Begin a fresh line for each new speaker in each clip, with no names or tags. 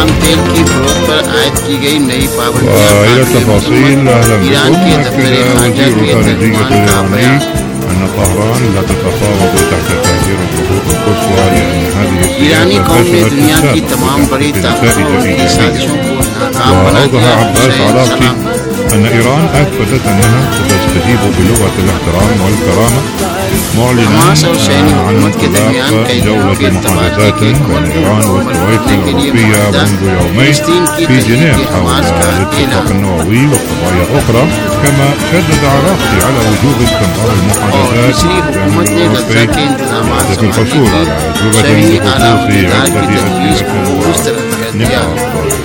खाम तेल की फरोख्त पर आयद की गई नई पाबंदियां
وإلى التفاصيل أهلا
ईरान
بكم.
के
أكد
दफ्तर खारजा
وزير
के
خارجية
तर्जुमान का
الإيراني
बयान
أن طهران لا تتفاوض تحت تأثير الضغوط القصوى لأن هذه
ईरानी
السياسة
कौम ने
فشلت
दुनिया की
بالسابق
तमाम बड़ी
وتحقق
ताकतों
नتائج
की
إيجابية.
साजिशों को नाकाम बना
وأوضح
दिया
عباس عراقي
सलाम
أن إيران أثبتت أنها ستستجيب بلغة الاحترام والكرامة، معلنا
हमास और सैनी
عن
हुकूमत के
انطلاق
दरमियान कई दिनों
جولة
के
محادثات
तबादले के
بين إيران والكويت الأوروبية منذ يومين في جنيف حول الاتفاق النووي وقضايا أخرى. كما شدد عراقي على وجوب استمرار المحادثات بين الأوروبي بهدف الحصول على أجوبة بخصوص عدة أسئلة ونقاط.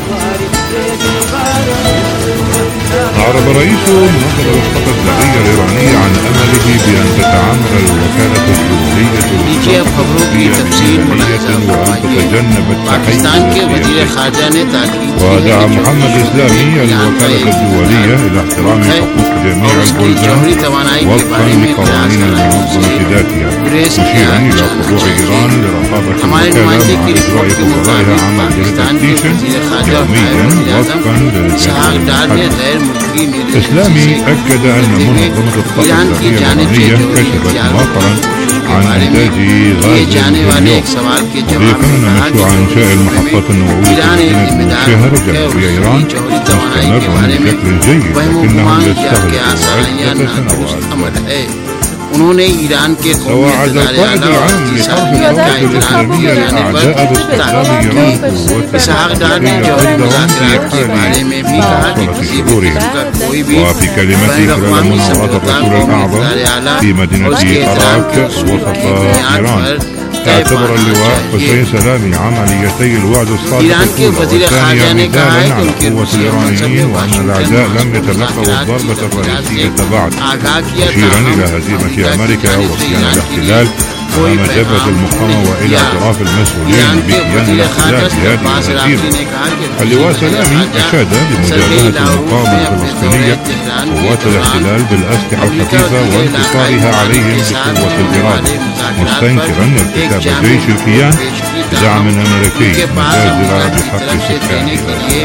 أعرب رئيس منظمة الخطة الذرية الإيرانية عن أمله بأن تتعامل الوكالة الدولية للطاقة بميزانية وأن تتجنب التحيز السياسي. ودعا محمد إسلامي الوكالة الدولية إلى احترام حقوق جميع البلدان وفقا لقوانين المنظمة ذاتها، مشيرا إلى خضوع إيران لرقابة الوكالة مع إجراء قضائها عملية تفتيش يوميا وفقا للجدول المحدد. إسلامي أكد أن منظمة الطاقة الذرية الإيرانية كشفت مؤخرا عن إنتاج غاز الهيليوم، مضيفا أن مشروع إنشاء المحطات النووية في مدينة بوشهر جنوب إيران مستمر بشكل جيد، لكنه يستغرق عدة سنوات.
उन्होंने ईरान के
وعد القائد العام لحرب الثورة الإسلامية الأعداء باستخدام إيران قوتها العسكرية ضدهم في حال مناصرة صدورهم. وفي كلمته خلال مناورات الرسول الأعظم في مدينة أراك وسط إيران، اعتبر اللواء حسين سلامي عمليتي الوعد الصادق الأولى والثانية مثالا على قوة الإيرانيين وأن الأعداء لم يتلقوا الضربة الرئيسية بعد، مشيرا إلى هزيمة أمريكا وصيان الاحتلال أمام جبهة المقاومة وإلى اعتراف المسؤولين بكيان الاحتلال بهذه الهزيمة. اللواء سلامي أشاد بمجابهة المقاومة الفلسطينية قوات الاحتلال بالأسلحة الخفيفة وانتصارها عليهم بقوة الإرادة، مستنكرا ارتكاب جيش الكيان بدعم أمريكي مجازر بحق سكانها.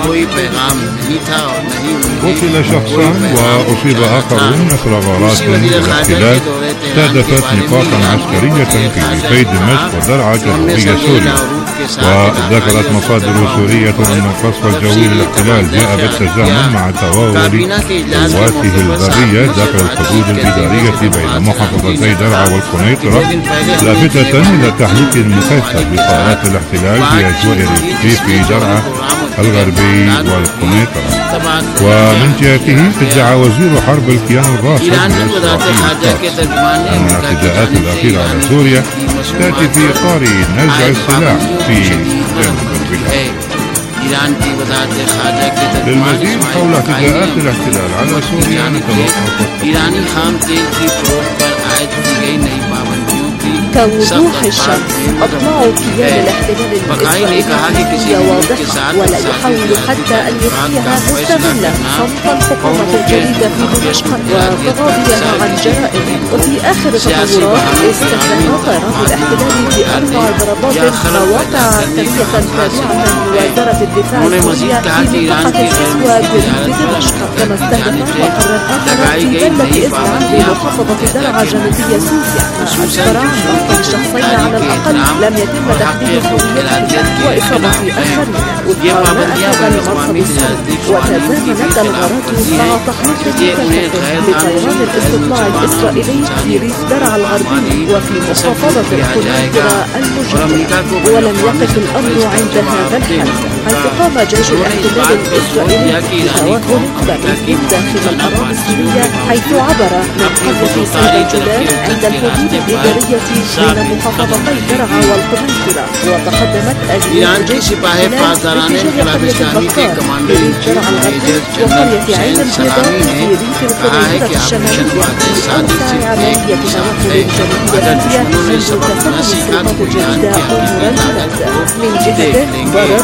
قتل شخصان وأصيب آخرون أثر غارات الاحتلال استهدفت نقاطا عسكرية في ريفي دمشق ودرعا جنوبية سوريا. وذكرت مصادر سورية أن القصف الجوي للاحتلال جاء بالتزامن مع تواول قواته البرية داخل الحدود الإدارية بين محافظتي درعا والقنيطرة، لافتة إلى تحريك مكثف لقوات الاحتلال في أجواء ريف درعا الغربي والقنيطرة. ومن جهته ادعى وزير حرب الكيان الرافض أن الاعتداءات الأخيرة على سوريا تأتي في إطار نزع السلاح في جنوب البلاد. للمزيد حول اعتداءات الاحتلال على سوريا نتوقف.
كوضوح الشمس أطماع كيان الاحتلال الإسرائيلي هي واضحة، ولا يحاول حتى أن يخفيها مستغلا صمت الحكومة الجديدة في دمشق وتغاضيها عن جرائم. وفي آخر التطورات استخدم طيران الاحتلال ب4 ضربات مواقع عسكرية تابعة لوزارة الدفاع السورية في منطقة الكسوة بريف دمشق، كما استهدف مقرا آخر في جبلة إسرع بمحافظة درعا جنوبية سوريا. أسفر عن مقتل شخصين على الأقل لم يتم تحديد هويتهم وإصابة آخرين وفق ما أكد المرصد السوري. وتزامنت الغارات مع تحليق متفق بطيران الاستطلاع الإسرائيلي في ريف درعا الغربي وفي محافظة القنيطرة المجاورة. ولم يقف الأمر عند هذا الحد، حيث قام جيش الاحتلال الإسرائيلي بتوغل بري داخل الأراضي السورية، حيث عبر من قرية سيد الجولان عند الحدود الإدارية بين محافظتي درعا والقنيطرة. وتقدمت أجهزة جيش الاحتلال باتجاه قرية البكار في ريف درعا الغربي وقرية عين البيضاء في ريف القنيطرة الشمالية لأوسع عملية تنقل جنوبية سوريا منذ تسلم السلطات الجديدة أمور البلد. من جهته برر جيش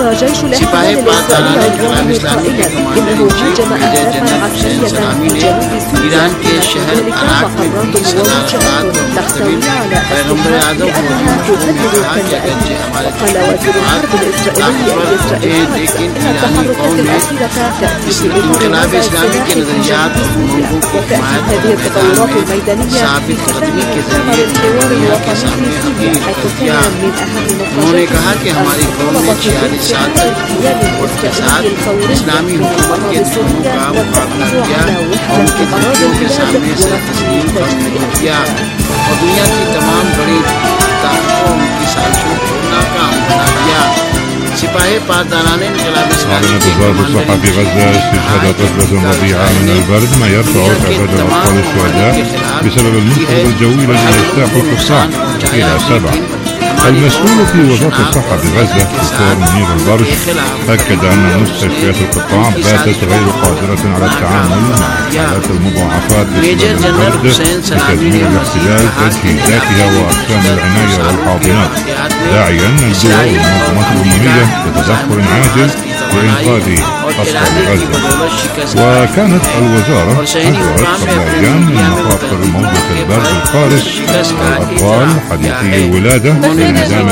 الاحتلال الإسرائيلي الرامي قائلا إنه هاجم أهدافا عسكرية في جنوب سوريا ذلك مقرات موجهة تحتوي على أسلحة لأنها تهدد الكتائب. وقال وزير الحرب الإسرائيلي إسرائيل إن التحركات الأخيرة تأتي في إطار السلاح في سوريا وتأتي هذه التطورات الميدانية في ختام مؤتمر الحوار الوطني في سوريا حيث كان من أهم نقاشات طلبت اغتيال الإسرائيلي الفوري لمناطق سوريا والتأكيد على وحدة أراضي البلاد ورفض تجديد
اور دنیا کی تمام بڑی طاقتوں کی سازشوں کو ناکام بنا دیا. سپاہی پاسداران انقلاب اسلامی
أعلنت وزارة الصحة في غزة استشهاد طفلة رضيعة من البرد ما يرفع تعداد الأطفال الشهداء بسبب المنخفض الجوي الذي يجتاح القطاع إلى 7. المسؤول في وزارة الصحة بغزة دكتور منير البرش أكد أن مستشفيات القطاع باتت غير قادرة على التعامل مع حالات المضاعفات بسبب البرد بتدمير الاحتلال تجهيزاتها وأقسام العناية والحاضنات، داعيا الدول والمنظمات الأممية بتدخل عاجل لإنقاذ أطفال غزة. وكانت الوزارة أجرت قبل أيام من مخاطر موجة البرد القارس الأطفال حديثي الولادة بالانعدام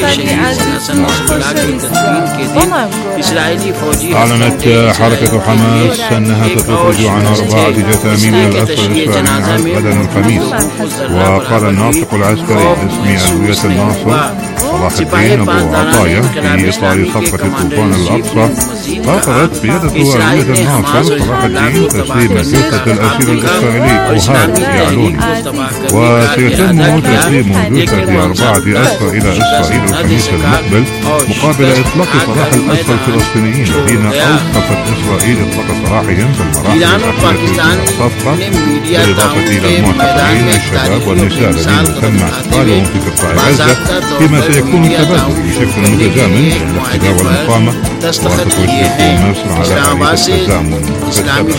أعلنت حركة حماس أنها ستخرج عن 4 جثامين الأسرى الإسرائيليين غدا الخميس. وقال الناطق العسكري باسم ألوية الناصر صلاح الدين أبو عطايا في إطار صفقة طوفان الأقصى قررت قيادة ألوية الناصر صلاح الدين تسليم جثة الأسير الإسرائيلي أوهاد يعلوني، وسيتم تسليم جثة 4 أسرى إلى إسرائيل الخميس المقبل مقابل إطلاق سراح الأسرى الفلسطينيين الذين أوقفت إسرائيل إطلاق سراحهم في المراحل الأخيرة من الصفقة، بالإضافة إلى المعتقلين الشباب والنساء الذين تم إعتقالهم في قطاع غزة، فيما سيكون التبادل بشكل متزامن بين الاحتجاج والمقاومة. وتشرف مصر على آلية التزامن في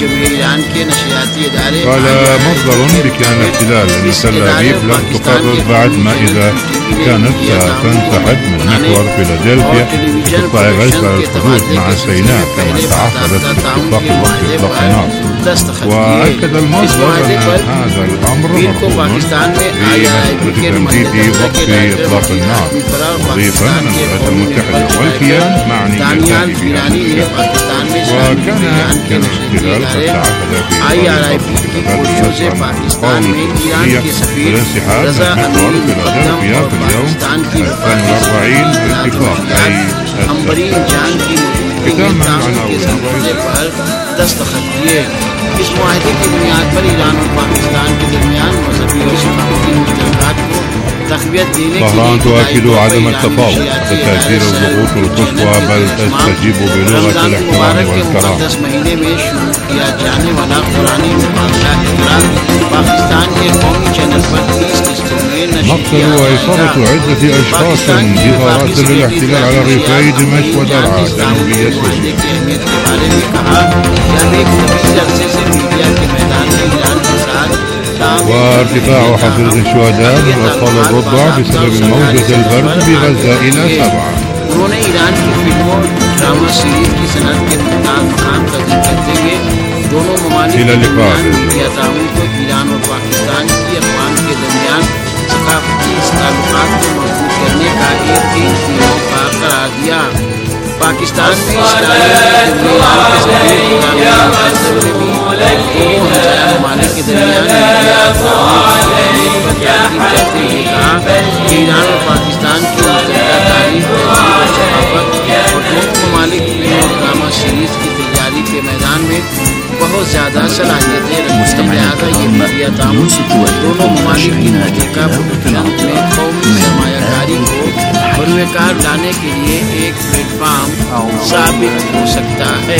قال مصدر بكيان الاحتلال أن تل أبيب لم تقرر بعد ما إذا كانت ستنسحب من محور فيلادلفيا قطاع غزة للحدود مع سيناء كما تعهدت باتفاق وقت إطلاق النار. وأكد المصدر أن هذا الأمر مرهون بمسألة تمديد وقت إطلاق النار، مضيفا أن الولايات المتحدة والكيان معنيتان بهذا الشأن. وكان الاحتلال قد تعهد في إطار الأسرى مع المقاومة الفلسطينية بالانسحاب من محور فيلادلفيا في اليوم 42 اتفاق أي ختاما على
دستخط کیے. اس معاہدے کی بنیاد پر ایران اور پاکستان کے درمیان مذہبی اور ثقافتی مشترکات کو تقویت دینے کے
طهران تؤكد عدم التفاوض بتأثير الضغوط القصوى بل تستجيب بلغة الاحترام والكرامة.
10 مہینے میں شروع کیا جانے والا قرآنی مبادلہ احترام پاکستان کے قومی چینل پر 30 قسطوں میں نشر کیا
وإصابة عدة أشخاص بغارات للاحتلال على ريفي دمشق ودرعا جنوبية سوريا.
کے بارے میں کہا کہ اب ایک طویل عرصے سے میڈیا کے میدان میں ایران کے ساتھ
وارتفاع حصيلة الشهداء من الأطفال الرضع بسبب موجة البرد بغزة إلى 7.
انہوں نے ایران کی فلموں ڈرامہ سیریز کی صنعت کے مقام تقسیم کرتے ہوئے دونوں ممالک کے درمیان میڈیا تعاون کو ایران اور پاکستان کی اقوام کے درمیان ثقافتی تعلقات کو مضبوط کرنے کا ایک موقع قرار دیا. پاکستان میں اسرائیل ممالک کے درمیان ایران اور پاکستان کی تاریخ اور دونوں ممالک میں ڈرامہ سیریز کی تیاری کے میدان میں بہت زیادہ صلاحیتیں رکھتے ہیں. لہٰذا یہ میڈیا تعاون دونوں ممالک کی مشترکہ پروڈکشن میں قومی سرمایہ کاری کو بروئے کار لانے کے لیے ایک پلیٹ فارم ثابت ہو سکتا ہے.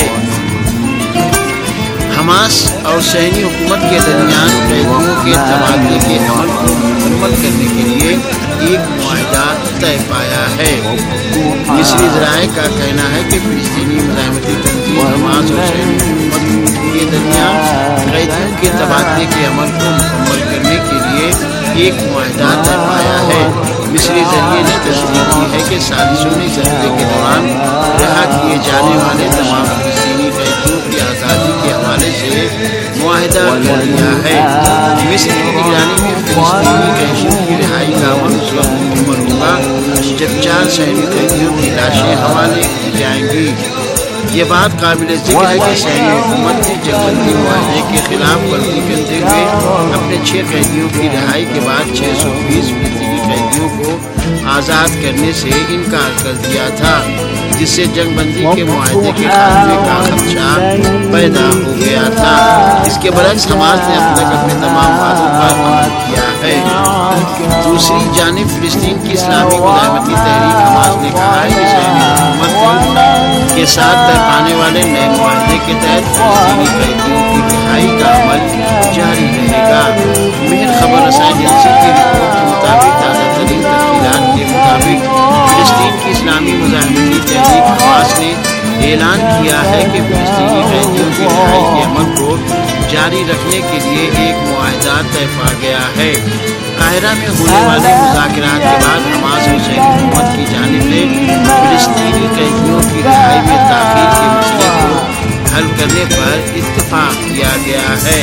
حماس اور صہیونی حکومت کے درمیان قیدیوں کے تبادلے کے عمل کو مکمل کرنے کے لیے ایک معاہدہ طے پایا ہے. مصری ذرائع کا کہنا ہے کہ فلسطینی مزاحمتی تنظیم حماس اور صہیونی حکومت کے درمیان قیدیوں کے تبادلے کے عمل کو مکمل کرنے کے لیے ایک معاہدہ طے پایا ہے. مصری ذریعے نے تصدیق کی ہے کہ سازشوں نے اس ہفتے کے دوران رہا کیے لیے جانے والے تمام فلسطینی قیدیوں کی آزادی کے حوالے سے معاہدہ کر لیا ہے۔ مصر کی نگرانی میں فلسطینی قیدیوں کی رہائی کا عمل اس وقت مکمل ہوگا جب 4 صحیفی قیدیوں کی لاشیں حوالے کی جائیں گی۔ یہ بات قابل ذکر ہے کہ صحیفی حکومت نے جنگ بندی معاہدے کے خلاف ورزی کرتے ہوئے اپنے 6 قیدیوں کی رہائی کے بعد 620 فلسطینی قیدیوں کو آزاد کرنے سے انکار کر دیا تھا، جس سے جنگ بندی کے معاہدے کے خاتمے کا خدشہ پیدا ہو گیا تھا۔ اس کے برعکس حماس نے اب تک اپنے تمام وعدوں پر عمل کیا ہے۔ دوسری جانب فلسطین کی اسلامی مزاحمتی تحریک حماس نے کہا ہے کہ صحیفی حکومت کے ساتھ طے پانے والے نئے معاہدے کے تحت فلسطینی قیدیوں کی رہائی کا عمل جاری رہے گا۔ مہر خبر رساں ایجنسی کی رپورٹ کے مطابق تازہ ترین تفصیلات کے مطابق فلسطین کی اسلامی مزاحمتی تحریک حماس نے اعلان کیا ہے کہ فلسطینی قیدیوں کی رہائی کے عمل کو جاری رکھنے کے لیے ایک معاہدہ طے پا گیا ہے۔ قاہرہ میں ہونے والے مذاکرات کے بعد حماس اور صحیفی حکومت کی جانب سے فلسطینی قیدیوں کی رہائی میں تاخیر کے مسئلے کو حل کرنے پر اتفاق کیا گیا ہے۔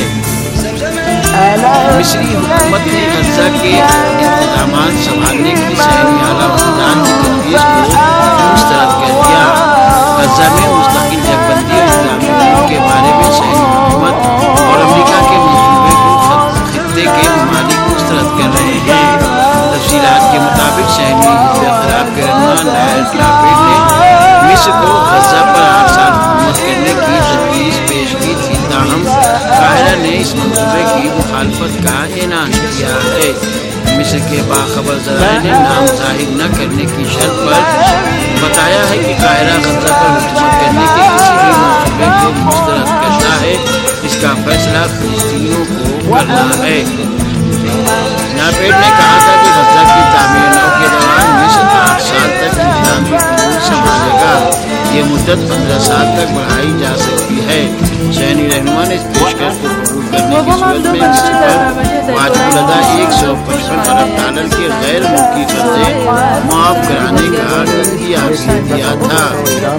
مصری حکومت نے غزہ کے انتظامات سنبھالنے کی صحیفی اعلیٰ عمدان کی تجویز کو مسترد کر دیا۔ غزہ میں مستقل جنگ بندی اور اسلامی ملک کے بارے میں صحیفی حکومت اور امریکہ کے منصوبے کو خطے کے ممالک مسترد کر رہے ہیں۔ تفصیلات کے مطابق صحیفی حزب اختلاف کے رہنما لائر لاپیڈ نے مصر کو غزہ پر 8 سال حکومت کرنے کی تجویز پیش کی تھی، تاہم قاہرہ نے اس منصوبے کی مخالفت کا اعلان کیا ہے۔ مصر کے باخبر ذرائع نے نام ظاہر نہ کرنے کی شرط پر بتایا ہے کہ قاہرہ غزہ پر حکومت کرنے کے کسی بھی منصوبے کو مسترد کرتا ہے، اس کا فیصلہ فلسطینیوں کو کرنا ہے۔ لاپیڈ نے کہا تھا کہ غزہ کی تعمیر نو کے دوران مصر 8 سال تک انتظامی امور سنبھالے گا، یہ مدت 15 سال تک بڑھائی جا سکتی ہے۔ صحیفی رہنما نے اس پیشکش کو قبول کرنے کی صورت میں مصر پر واجب الدا $155 ارب کے غیر ملکی قرضے معاف کرانے کا عندیہ بھی دیا تھا۔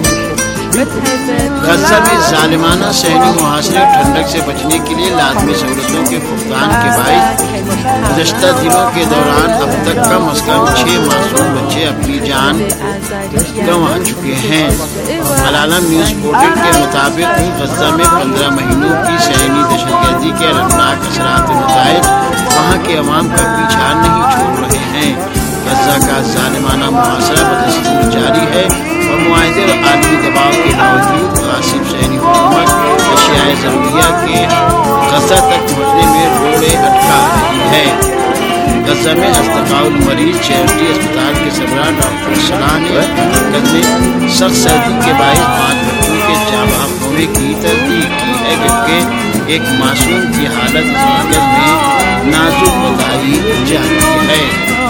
غزہ میں ظالمانہ صحنی محاصرے اور ٹھنڈک سے بچنے کے لیے لازمی سہولتوں کے فقدان کے باعث گزشتہ دنوں کے دوران اب تک کم از کم 6 معصوم بچے اپنی جان گنوا چکے ہیں۔ العالم نیوز پورٹل کے مطابق غزہ میں 15 مہینوں کی صحنی دہشت گردی کے المناک اثرات نتائج وہاں کے عوام کا پیچھا نہیں چھوڑ رہے ہیں۔ غزہ کا ظالمانہ محاصرہ بدستور جاری ہے اور معاہدے اور عالمی دباؤ کے باوجود غاصب صحنی حکومت اشیاء ضروریہ کے غزہ تک پہنچنے میں روڑے اٹکا رہی ہے۔ غزہ میں اصطفاء المریض چیریٹی اسپتال کے سربراہ ڈاکٹر صلاح نے حقیقت میں سخت سردی کے باعث 5 بچوں کے جاں بحق ہونے کی تصدیق کی ہے، جبکہ ایک معصوم کی حالت اس مرکز میں نازک بتائی جاتی ہے۔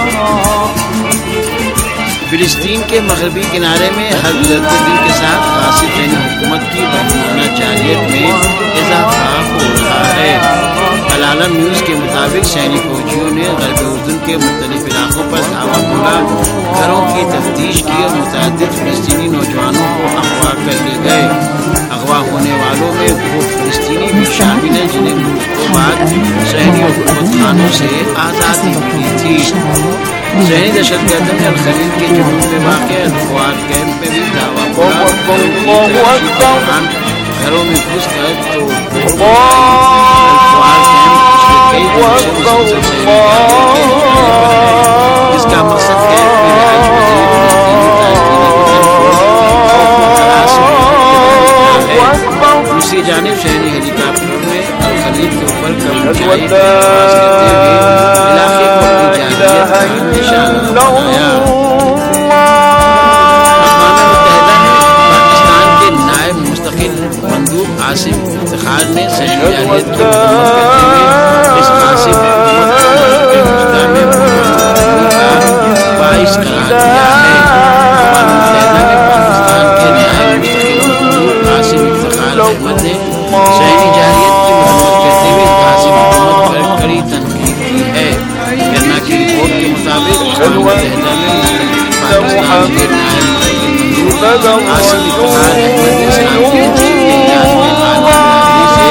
فلسطین کے مغربی کنارے میں ہر گزرتے دن کے ساتھ غاصب صحنی حکومت کی بہمانہ جارحیت میں اضافہ ہو رہا ہے۔ العالم نیوز کے مطابق صحنی فوجیوں نے غرب اردن کے مختلف علاقوں پر دھاوا بولا، گھروں کی تفتیش کی اور متعدد فلسطینی نوجوانوں کو اغوا کر لے گئے۔ اغوا ہونے والوں میں وہ فلسطینی بھی شامل ہیں جنہیں ملک کے بعد صحنی حکومت خانوں سے آزادی ملی تھی۔ صحنی دہشت گردوں نے الخلیل کے جنوب میں واقع الفوار کیمپ میں بھی دعویٰ بولا، گھروں میں گھس کر توڑ پھوڑ الفوار کیمپ پچھلے کئی دنوں سے مسلسل صحنی کارروائیوں کے دورے پر ہے، جس کا مقصد کیمپ میں رہائش پذیر فلسطینی تاجرین ہے۔ دوسری جانب شہری ہیلی کاپٹروں نے الخلیل کے اوپر کم اونچائی پر پرواز کرتے ہوئے علاقے کو اپنی جارحیت کا نشانہ بنایا۔ اقوام متحدہ میں پاکستان کے نائب مستقل مندوب عاصم افتخار نے صحنی جارحیت کی مذمت کرتے ہوئے اس غاصب حکومت کو مشرق میں کا باعث قرار دیا ہے۔ اقوام متحدہ میں پاکستان کے نائب مستقل مندوب عاصم افتخار احمد نے صحنی جارحیت کی مذمت کرتے ہوئے غاصب حکومت پر کڑی تنقید کی ہے۔ گرنا کی رپورٹ کے مطابق اقوام متحدہ میں پاکستان کے نائب مستقل مندوب حاصل افتخار احمد اسلام کی جیت کے اعلان میں عالمی برادری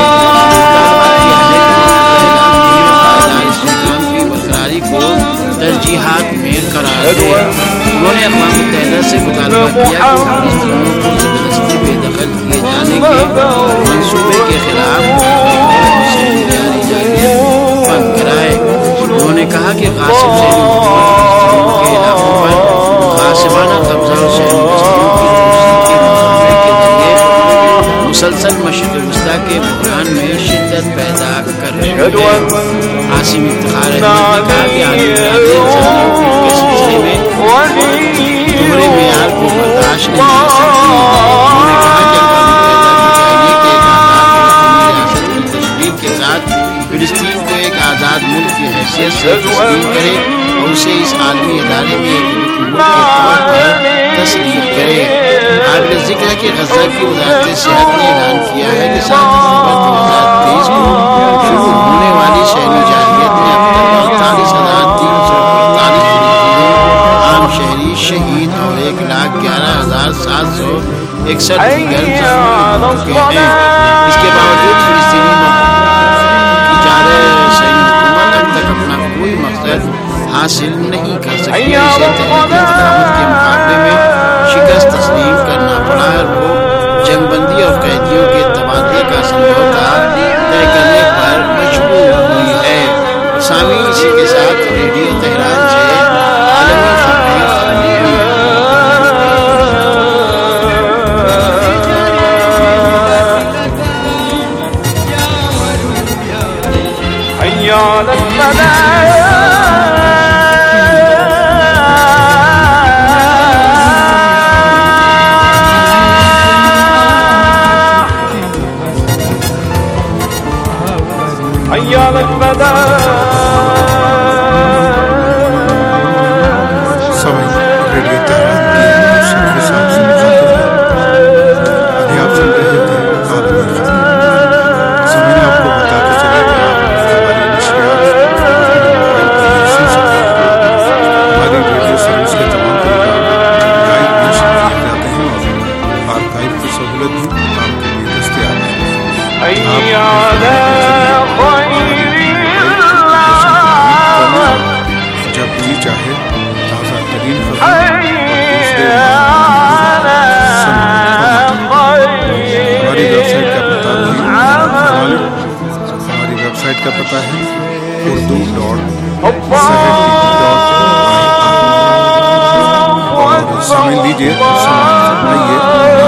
سے مطالبہ کیا ہے کہ اس نظام کی ترجیحات میں قرار دے۔ انہوں نے اقوام متحدہ سے مطالبہ کیا کہ فلسطینیوں کو زبردستی بے دخل کیے جانے کے منصوبے کے خلاف جاری جاریت بند کرائے۔ انہوں نے کہا کہ غاصب شہری حکومت فلسطینیوں کے علاقوں پر غاصبانہ قبضہ اور شہری بستیوں کی توسیع کے مقابلے کے ذریعے مسلسل مشرق وسطیٰ کے بحران میں شدت پیدا کر رہی ہے۔ عاصم افتخار احمد نے کہا کہ عالمی برادری انسانی حقوق کے سلسلے میں دوہرے معیار کو برداشت نہیں کر سکتی۔ انہوں نے کہا کہ اقوام متحدہ کو چاہیے کہ ایک آزاد فلسطینی ریاست کی تشکیل کے ساتھ فلسطین کو ایک آزاد ملک کی حیثیت سے تسلیم کرے اور اسے اس عالمی ادارے میں ایک رکن ملک کے طور پر تسلیم کرے۔ قابل ذکر ہے کہ غزہ کی وزارت صحت نے اعلان کیا ہے کہ 7 دسمبر 2023 کو شروع ہونے والی شہری جارحیت میں اب تک 48,348 فلسطینی عام شہری شہید اور 1,11,761 دیگر زخمی ہو چکے ہیں۔ اس کے باوجود فلسطینی ادارہ صحیح حکومت اب تک اپنا کوئی مقصد حاصل نہیں کر سکی۔ اسے تحریک استقامت کے مقابلے میں شکست تسلیم کرنا پڑا اور وہ جنگ بندی اور قیدیوں کے تبادلے کا سمجھوتا طے کرنے پر مجبور ہوئی ہے۔ سامعین، اسی کے ساتھ ریڈیو تہران سے عالمی خبریں
کا پتہ ہے اور سامعین لیجیے فرمائیے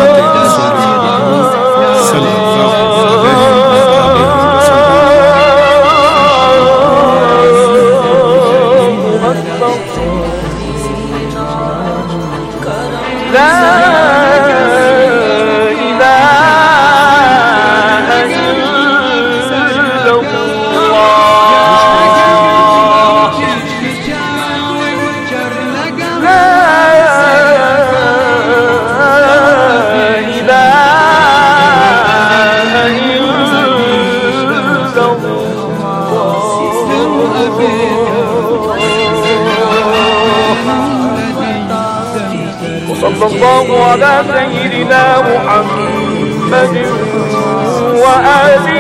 صلى الله على سيدنا محمد وآله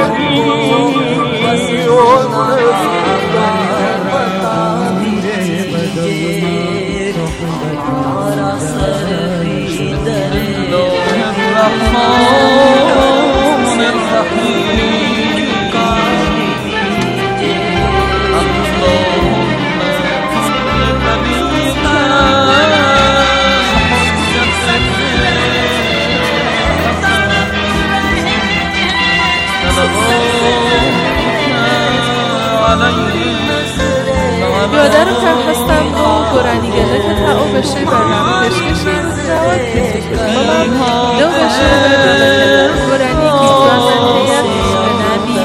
برادرتان هستم و گرانیگرتان او بشه برنامه پیشکش روزنامه بلام نو بشه گرانی کی جوانانه بنابی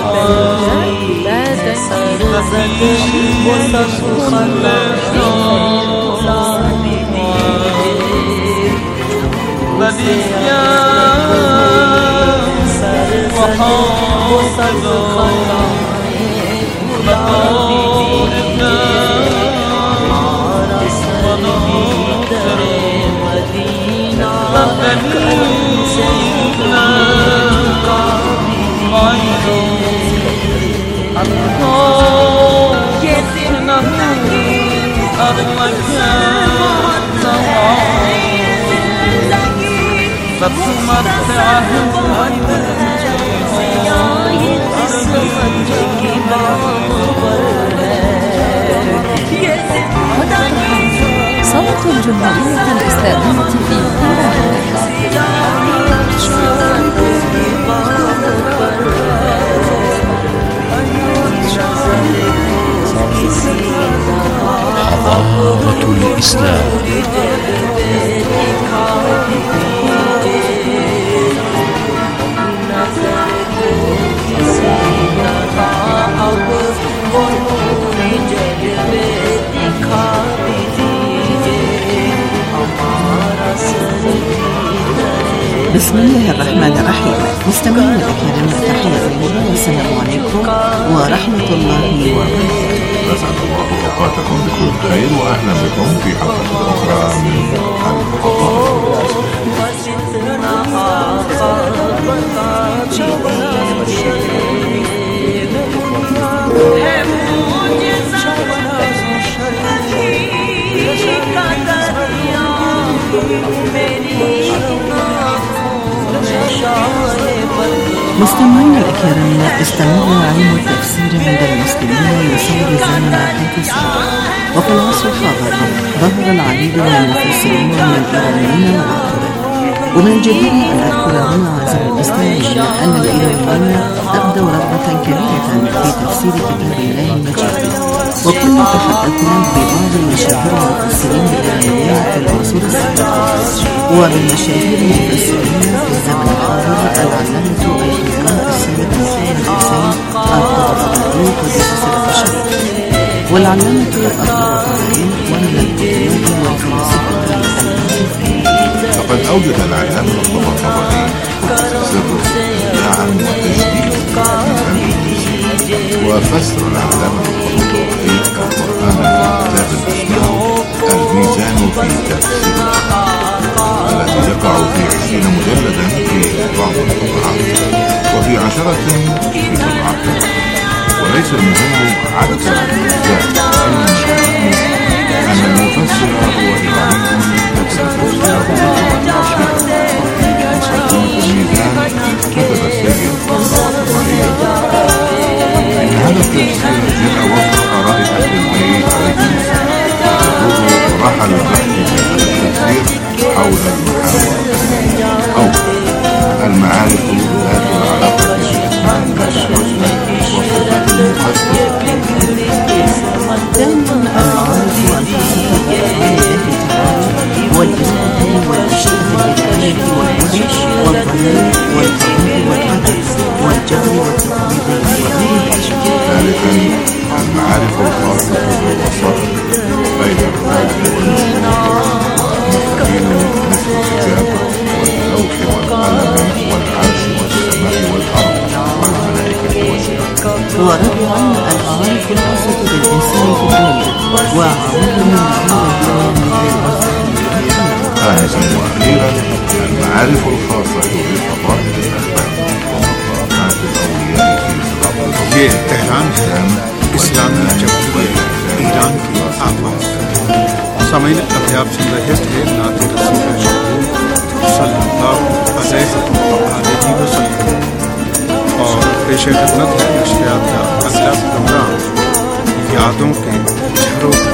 صوت الجمهورية الإسلامية في
حضارة الإسلام.
بسم الله الرحمن الرحيم. مستمعينا الكرام، تحياتي والسلام عليكم ورحمة الله وبركاته.
أسعد الله أوقاتكم بكل خير وأهلا بكم في حلقة أخرى من
مستمعينا الكرام، استمر علم التفسير عند المسلمين يسير زمن الحديث، وفي العصر الحاضر ظهر العديد من المفسرين من الإيرانيين والعرب. ومن الجدير أن أذكر هنا عزيزي المستمعين أن الإيرانيين أبدوا رغبة كبيرة في تفسير كتاب الله المجيد، وكنا تحدثنا ببعض المشاهير المفسرين الإيرانيين في العصور السابقة. ومن مشاهير المفسرين في الزمن الحاضر العلامة الإمام السيد محمد حسين الطباطبائي قدس سره الشريف، والعلامة الطباطبائي ومن الكتاب والفلاسفة
فقد أوجد العلامة الطباطبائي سر إبداعا وتجديد وفسر العلامة الطباطبائي القرآن في كتاب اسمه الميزان في تفسير الذي يقع في 20 مجلدا في بعض الطبعات وفي 10 في طبعات، وليس المهم عدد الأجزاء، إنما المهم أن المفسر هو إيراني كتب تفسيره الميزان كتب السيد الطباطبائي. إن هذا التفسير جاء وفق آراء أهل البيت عليهم السلام، ورحل البحث في هذا التفسير حول المحاور أو المعارف ذات العلاقة بأسماء الحسنى وصفات المفسر.
دائما المعارف والإثبات والإشارة بالآية والهدى والضلال والقضاء والقدر والجبر والتقليد وغير ذلك.
ثالثا المعارف الخاصة بالوسائط بين الراجل والمستقيم مثل الكتاب واللوح والقلم والعرش والسماء والأرض والملائكة والشياطين.
ورابعا المعارف الخاصة بالإنسان في الدنيا وعوامل من
خامسا وأخيرا المعارف الخاصة بفضائل الأخلاق ومقامات الأولياء في صراط
ये तेहरान है इस्लामी जमहूरियत ईरान की आवाज़। सामईन, अभी आप सुन रहे थे नात रसूल सल्लल्लाहु अलैहि वसल्लम और पेश खिदमत है नशरियात का अगला प्रोग्राम यादों के झरोखे।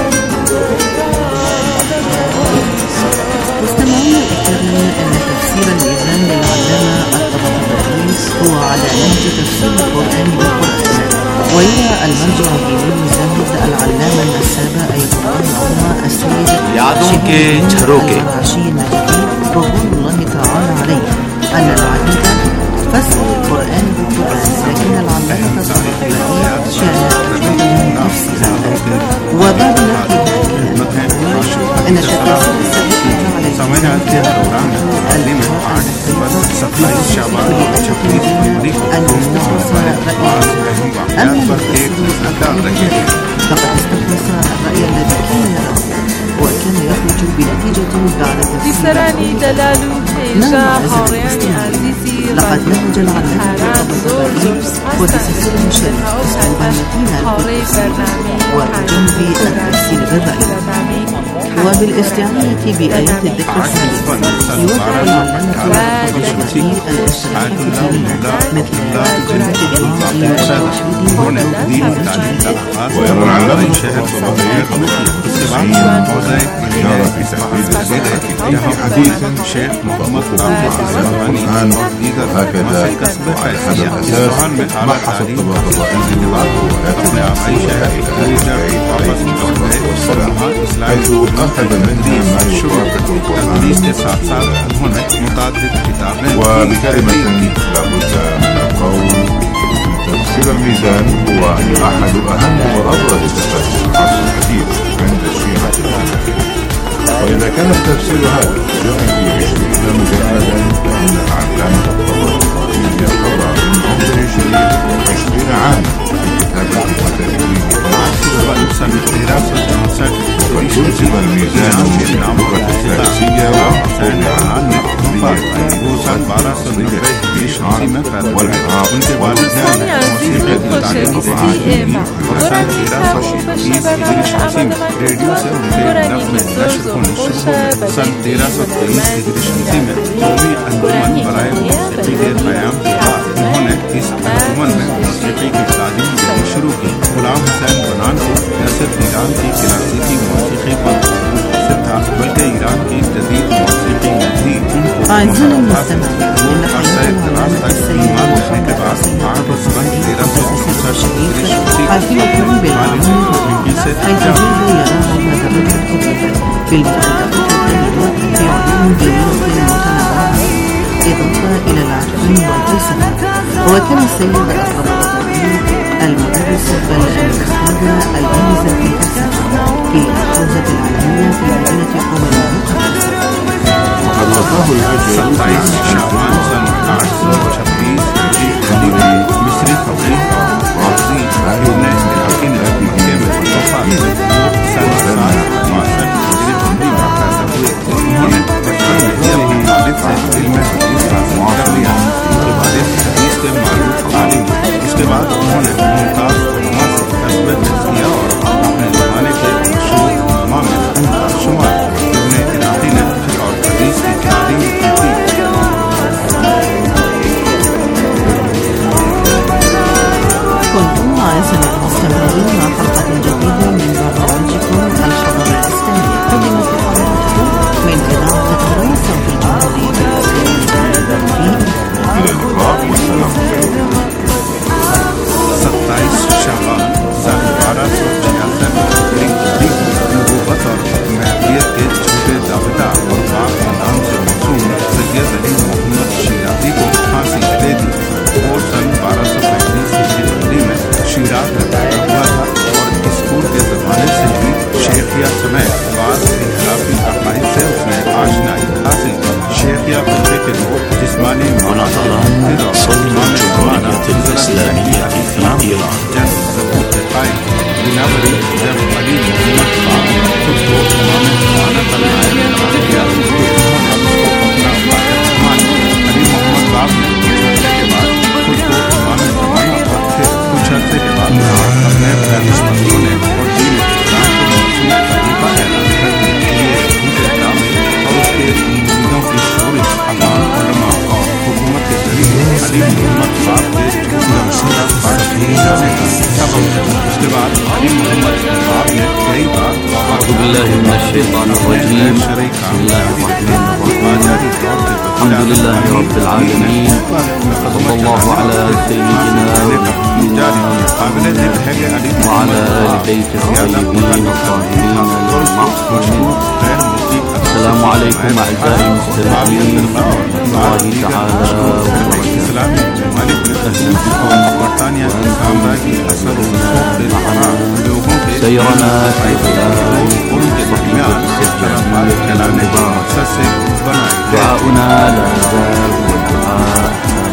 مستمعينا الكرام، أن تفسير الميزان للعلامة الطباطبائي هو على نهج تفسير القرآن بالقرآن، ويرى المرجع الديني المزاهد العلامة النسابة أية الله العظمى السيد العراشي النجدي رضوان الله تعالى عليه أن العديد فسر القرآن بالقرآن، لكن العلامة الطباطبائي كان أجمله تفسيرا. وبعد نحكي أن التفسير السابق
समय आज के प्रोग्राम दिल्ली में 8 सितंबर 27 शाबान 26 फरवरी को और अहम वाक़यात पर एक नज़र रही है।
فقد استخلص الرأي الذي كان يراه وكان يخرج بنتيجة بعد تفسير.
بسرانی دلال و هێژا هاوڕێیانی عزیزی
لقد نهج العلامة الطباطبائي قدس سره الشريف أسلوبا متينا وتجنب التفسير بالرأي. وبالاستعانة بآيات الذكر الحديث يوضح العلامة الفضيل الأستاذ الكريمة مثل كلمة الدعاء والتشهيد
ويرى العلامة الفضيل في تحديد السنة في حديث شيخ محمد القرآن هكذا على حسب أساس مبحث الطبقة الرئيسي حيث أخذ منها ما يشارك القرآن وبكلمة لابد من القول تفسير الميزان هو أحد أهم وأبرز التفاسير العصر الحديث عند الشيعة الحنفية. وإذا كان التفسير هذا جاء في 20 مجلدا فإن العلامة الطبري قضى من عمره الشريف 20 عاما في كتابة وتدوين وأنسب الميزان للغة الفارسية ووضع والعراق واللبنان
سن 1323 میں قومی انجمن برائے موسیقی کے قیام کے بعد انہوں نے اس انجمن میں موسیقی کی تعلیم دینی شروع کی. غلام حسین بنان کو نہ صرف ایران کی کلاسیکی موسیقی پر حاصل تھا بلکہ ایران کی جدید موسیقی میں بھی ان کو عرصۂ دراز تک ایمان رکھنے کے بعد سن 1365
إضافة إلى العلوم والفلسفة. وكان السيد الطبراني المدرس بل الأستاذ البارز في الفلسفة في الحوزة العلمية في مدينة قم المقدسة.
وقد وفاه الأجل
27 شعبان سن 826 مصری فقيه رازي ابن الحكيم الحكيم الوفاة سن 762 ہجری میں پیدا ہوئے. انہوں نے بچپن میں ہی اپنے والد سے علم حدیث حاصل کر لیا. والد حدیث کے معروف عالم. اس کے بعد انہوں نے ممتاز علماء سے قصبے میں کیا اور اپنے زمانے کے مشہور علماء میں ان کا شمار. ابن الحکیم نے فقہ اور حدیث کی تعلیم کی تھی.
كنتم أعزائنا المستمعين مع حلقة جديدة من برنامجكم الحضارة الإسلامية قدمت لحضراتكم من إذاعة القاهرة صوت الجمهورية الإسلامية.
إلى اللقاء والسلام عليكم.
27 شعبان سن 1266 نبوت اور مہدیت کے چھوٹے ضابطہ اور پاک خاندان سے موسوم سید علی محمد شیرازی کو پھانسی دے دی. وہ سن 1235 ہجری میں شیراز میں پیدا ہوا تھا اور اسکول کے زمانے سے ہی شیخیہ سمیت بعض انقلابی عقائد سے اس نے آشنائی حاصل کی. شیخیہ فرقے کے لوگ جسمانی الإسلامية في إيران جنگ ضبوط کے قائم بنابری جب علی محمد خان خود کو امام خانہ کا نائب قرار دیا تو انہوں نے اپنا واحد مان علی محمد باپ نے کچھ عرصے کے بعد خود کو امام زمانہ اور پھر کچھ عرصے کے بعد اپنے دشمنوں نے اور دین اسلام کو منسوخ کرنے کا اعلان کر دیا. یہ انتظام اور اس کے مریدوں کی شورش عوام علماء اور حکومت کے ذریعے علی محمد باپ کے جانے کا سبب. اس کے بعد علی محمد باپ نے کئی بار
أعوذ بالله من الشيطان الرجيم. بسم الله الرحمن الرحيم. الحمد لله رب العالمين. صلى الله على سيدنا ونبينا وعلى آل بيته الطيبين الطاهرين المعصومين. السلام عليكم أعزائي المستمعين ورحمة الله تعالى وبركاته. سيرنا في ظلال صحيفة السجاد المبارك. دعاؤنا لا يزال هو الدعاء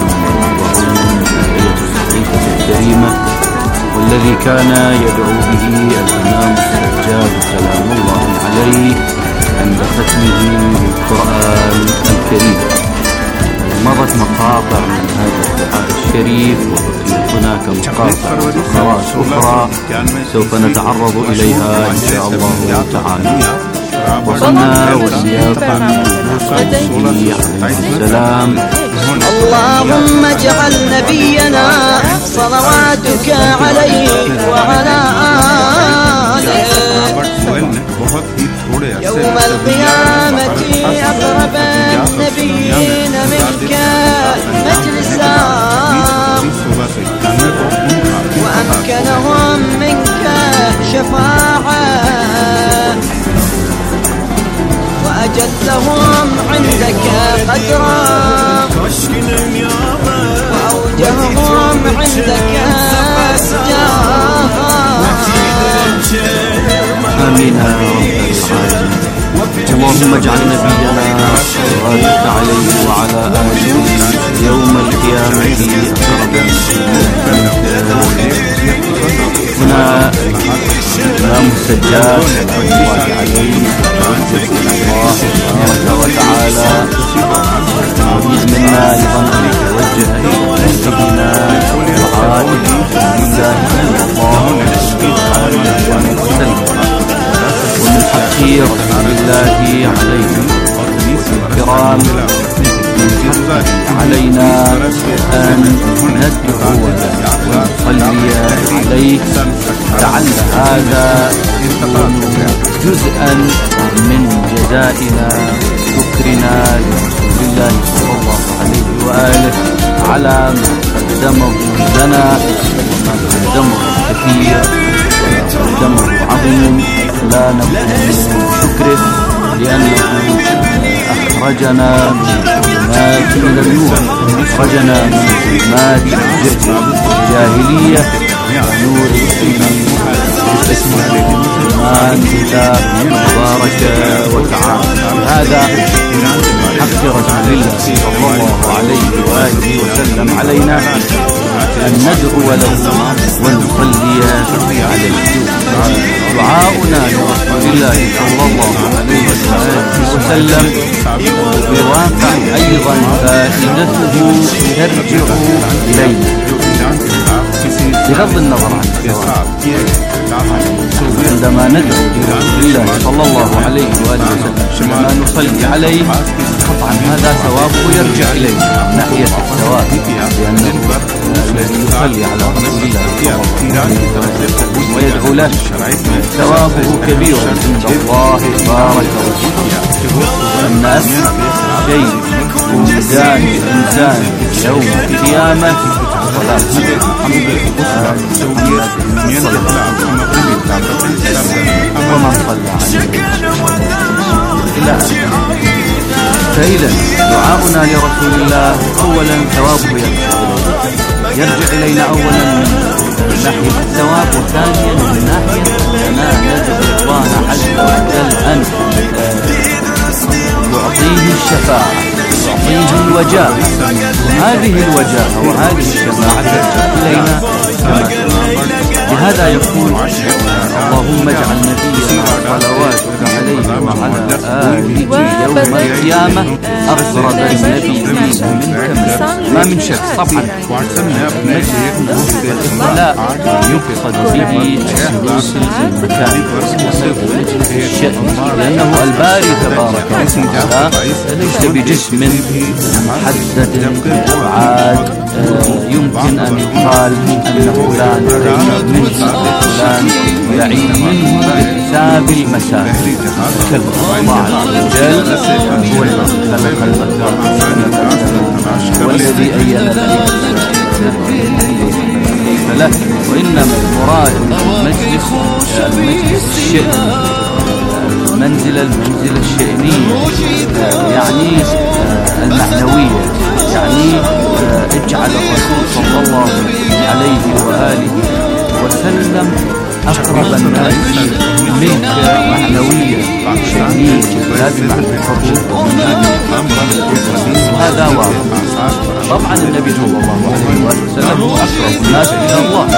الصحيفة الكريمة والذي كان يدعو به الإمام السجاد سلام الله عليه عند ختمه للقرآن الكريم. مرت مقاطع من هذا الدعاء الشريف وبقيت هناك مقاطع أخرى سوف نتعرض إليها إن شاء الله تعالى. وسنة وسياق عليه السلام.
اللهم اجعل نبينا صلواتك عليه وعلى آله يوم القيامة أقرب النبيين منك مجلسا وأمكنهم منك شفاعة وأجلهم عندك قدرا وأوجههم عندك جاها.
آمين يا رب العالمين. اللهم اجعل نبينا صلواتك عليه وعلى آله يوم القيامة هنا إمام السجاد رحمه الله عليه الله تبارك وتعالى نريد منا أيضا أن نتوجه إلى سيدنا وعالم الله وسلم ومن حق رسول الله عليه الكرام علينا أن ندعو ونصلي عليه لعل هذا يكون جزءا من جزائنا شكرنا لرسول الله صلى الله عليه وآله على ما قدمه لنا وما قدمه كثير قدمه عظيم لا نبدأ من شكره لأنه أخرجنا من ظلمات إلى النور أخرجنا من ظلمات الجاهلية ونور اسمه الإيمان بالله تبارك وتعالى. هذا حق رسول الله صلى الله عليه وآله وسلم علينا أن ندعو له ونصلي عليه. دعاؤنا لرسول الله صلى الله عليه وسلم بواقع أيضا فائدته ترجع إلينا بغض النظر عن الثواب. عندما ندعو لرسول الله صلى الله عليه وآله وسلم عندما نصلي عليه قطعا هذا ثوابه يرجع إلينا من ناحية الثواب، لأنه الذي يصلي على رسول الله صلى الله عليه وسلم ويدعو له ثوابه كبير عند الله تبارك وتعالى. أن أسمى شيء وميزان الإنسان يوم القيامة صلاة ومن صلى عليه إلى فإذا دعاؤنا لرسول الله أولا ثوابه يرجع إلينا أولا من ناحية الثواب، وثانيا من ناحية أننا ندعو الله عز وجل أن يعطيه الشفاعة يعطيه الوجاهة، وهذه الوجاهة وهذه الشفاعة ترجع إلينا كما. لهذا يقول اللهم اجعل نبينا صلواتك عليه وعلى آله يوم القيامة أقرب النبيين منك ما من شك. طبعا لا يقصد به جلوس المكان مجلس الشأن، لأنه الباري تبارك وتعالى ليس بجسم محدد بأبعاد يمكن أن يقال أن فلان من فلان يعين منه بحساب المسافة. كالله عز وجل هو الذي خلق المكان والذي أيد له، وإنما المراد مجلس الشأن المنزلة الشأنية يعني المعنوية، يعني اجعل الرسول صلى الله عليه وآله وسلم أقرب الناس منك معنوية شأنية لازم عن الحضور هذا واضح. طبعا النبي صلى الله عليه وسلم هو أقرب الناس إلى الله.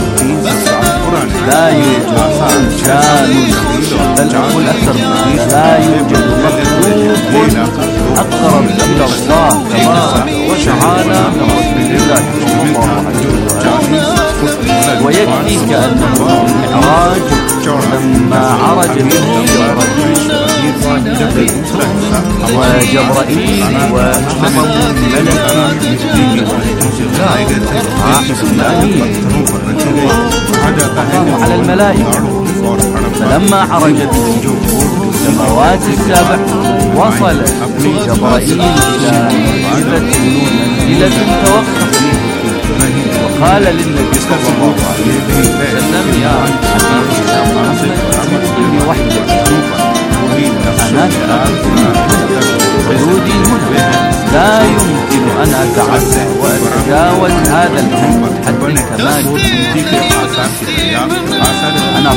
لا يوجد إنسان بل أقول أكثر من لا يوجد مخلوق أقرب إلى الله تبارك وتعالى من رسول الله صلى الله عليه وسلم. ويكفيك أنه المعراج لما عرج به جبريل وجبرائيل وهمم ملكي على الملائكة. فلما عرجت السماوات السبع وصلت من جبرائيل إلى منزلة توقف وقال للنبي صلى الله عليه وسلم يا حبيبي وحدك أنا حدودي هنا لا يمكن أن أتعدى وأتجاوز هذا الحد الكمال. أنا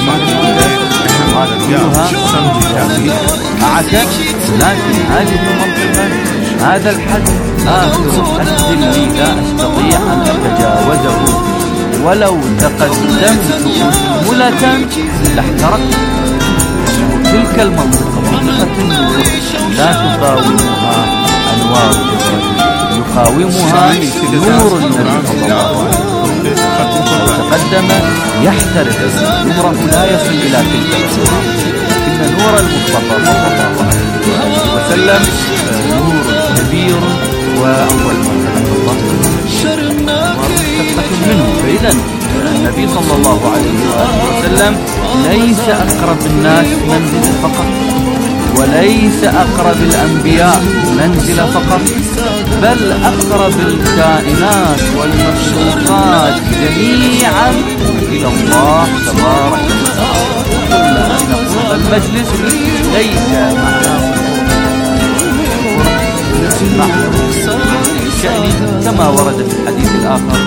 كلها معك، لكن هذه المنطقة هذا الحد آخر حد لي لا أستطيع أن أتجاوزه، ولو تقدمت أنملة لاحترقت. تلك المنطقة منطقة لا تقاومها أنوار يقاومها نور النبي صلى الله عليه وسلم. تقدم يحترق نوره لا يصل إلى تلك الأنوار، لكن نور المصطفى صلى الله عليه وسلم نور كبير وأول مرتبة منه. فإذا النبي صلى الله عليه وسلم ليس أقرب الناس منزل فقط، وليس أقرب الأنبياء منزل فقط، بل أقرب الكائنات والمخلوقات جميعا إلى الله تبارك وتعالى. قلنا أن قرب المجلس ليس معناه الشأن كما ورد في الحديث الآخر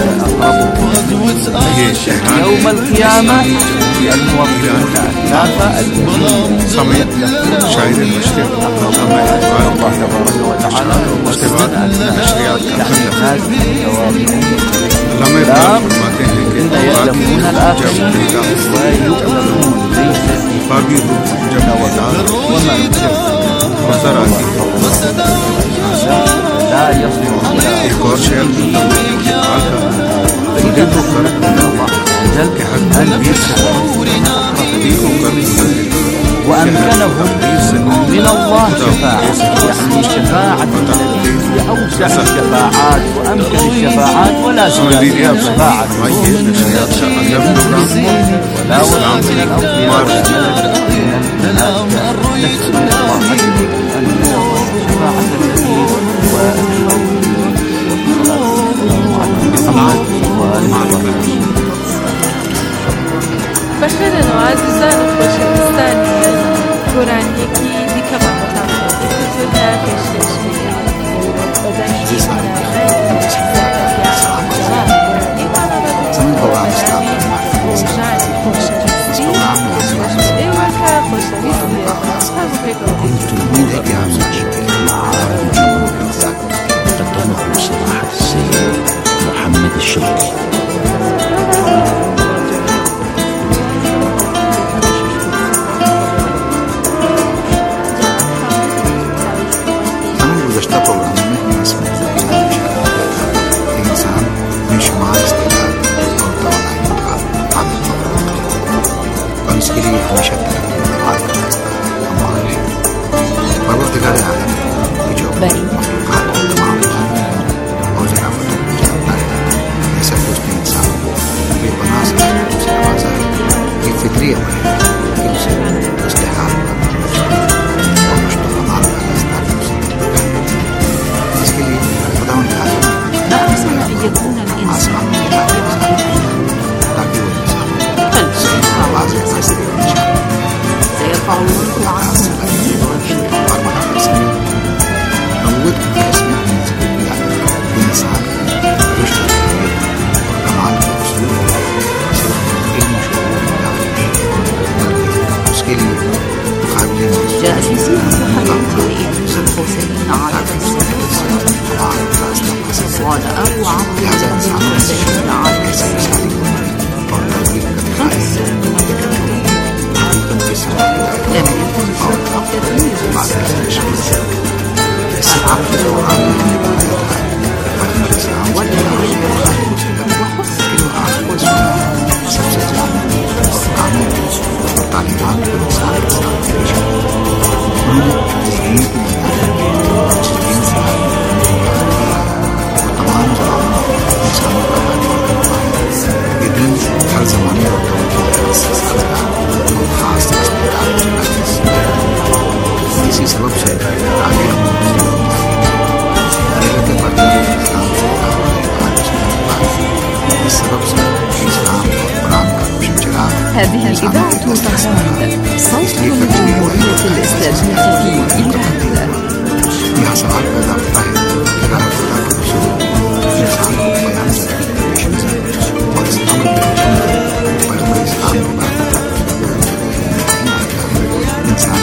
يوم القيامة الموظفون أكلافا
سميت شاعر المشرق الله
تبارك وتعالى الذين يألمون الآخرين ويؤلمون ليس وما لا يصل وأمكنهم من الله شفاعة، يعني شفاعة هي أوسع الشفاعات وأمكن الشفاعات ولا زيادة شفاعة ولا ولا من الأولياء
بخيرن و عزیزان خۆشەویستانی گۆرانیەکی دیکەمان بەتان زۆردا پێشکەشی بەدەستی
قدمه صباح السيد محمد الشرقي.
इसके लिए हमेशा धन्यवाद हमारे परवरदिगार आलम की जो मखलूक़ात और तमाम और ज़राफ़तों को जानता है, ऐसा कुछ भी इंसान ये बना सकता है, उसे नवाजा है। ये फितरी अमर है कि उसे इस्तेहाल और मुश्तक़माल का रास्ता इसके लिए खुदा उनके आलम आसमान में ताकि वो इंसान सही आवाज़ में फैसले سيرفع الله العاصي نود باسم الإنسان رشد وكمال الأسلوب उसके लिए
جاء في سيرة محمد إدريس الحسين عليه السلام قال أبو عمرو الحسين عليه السلام لم يكن شرطا تدريس العقل
خود سے تعبیر کے اس سبب سے اسلام اور قرآن کا روشن چراغ
هذه الإذاعة طهران صوت الجمهورية الإسلامية في إيران.
یہاں سوال پیدا ہوتا ہے کہ راہ خدا کے رسول انسان کو بیان سے اور اس عمل میں پیغمبر اسلام کے بعد انسان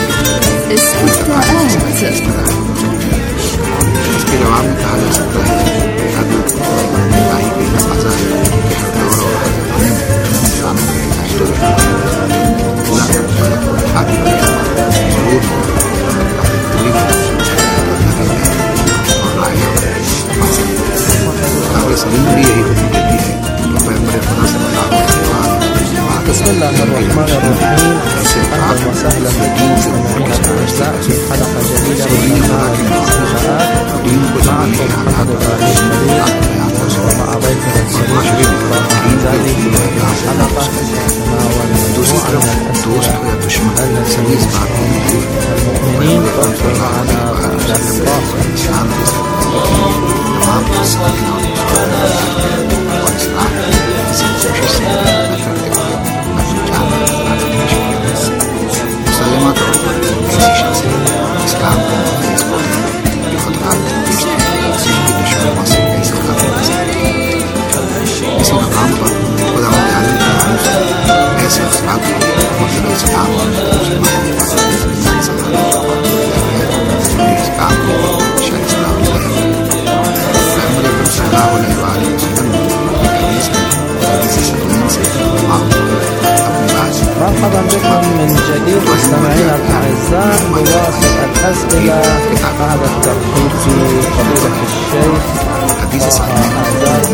اس کے جواب میں کہا جا سکتا ہے کہ ہر نئی بھی تقاضا ہے کہ ہر دور اور ہر زمانے میں انسانوں کی ضرور سلیم بھی یہی حکم دیتی ہے کہ پیغمبر خدا سے
بسم الله الرحمن الرحيم. أهلا وسهلا بكم مستمعينا الأعزاء في حلقة جديدة من برنامج الاستشارات. معكم محمد إبراهيم مليك ومع ضيفنا الكريم طه عزازي في حلقة تتناول مجموعة من الأسئلة التي المؤمنين تدخل معنا
مسلمہ طور پر ایسی شخص اسلام کو محفوظ کرنے جو خطرات پیش ہیں اسی کی دشمنوں سے کیسے قابل کر سکتے ہیں. اسی مقام پر خدا عالم کی جانب سے ایسے افراد کو مطلب اسلام اور مسلمانوں کے پاس اس کام کو شاید اسلام کریں. محمد صلی اللہ علیہ وسلم نے حدیث میں کسی شکلین سے
مرحبا بكم من جديد مستمعينا الأعزاء. نواصل الأسئلة بعد الترحيب بفضيلة الشيخ طه عزازي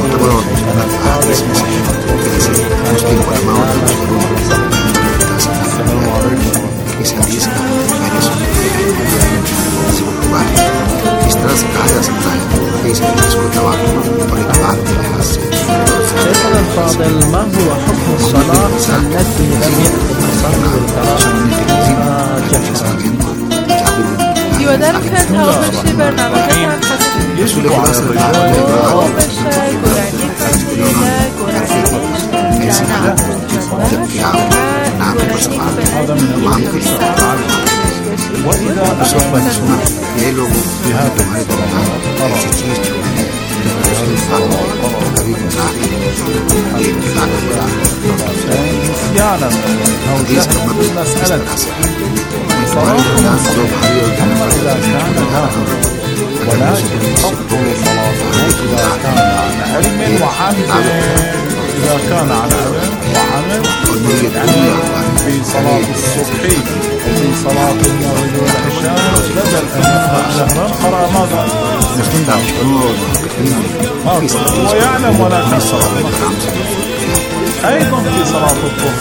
اس طرح سے کہا جا سکتا ہے کہ اس حدیث کو تواتر اور اعتبار کے لحاظ سے
شيخنا الفاضل، ما هو حكم الصلاة التي لم يأخذ صاحب القرار
يودرك تهاوشي برنامجتان
رسول خدا صلی اللہ علیہ ایسی حالت جبکہ آپ نام پر سوال تمام کر سنا یہ لوگوں تمہارے درمیان ایسی چیز جو ہے
احيانا حديث مسألة صلاة الصبح اذا كان ناهض ولكن تبطل صلاته اذا كان عن علم وعمل. اذا كان عن علم وعمل يعني في صلاة الصبح وفي صلاة المغرب والعشاء بدل ان يقرأ شهرا قرأ ماذا؟ هو يعلم ولكن أيضا في صلاة الظهر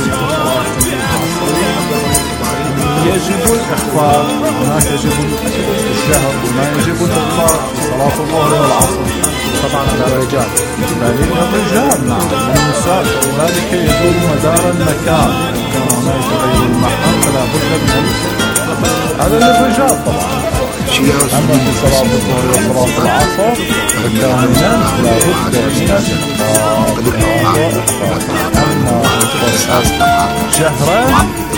يجب الإخفاء. هناك يجب الجهر وما يجب الإخفاء في صلاة الظهر والعصر طبعا على الرجال بل الرجال نعم النساء وذلك يدور مدار المكان. كان هناك غير المحل فلا بد من هذا للرجال طبعا. أما في صلاة الظهر وصلاة العصر فكاملا لا بد من أما جهرا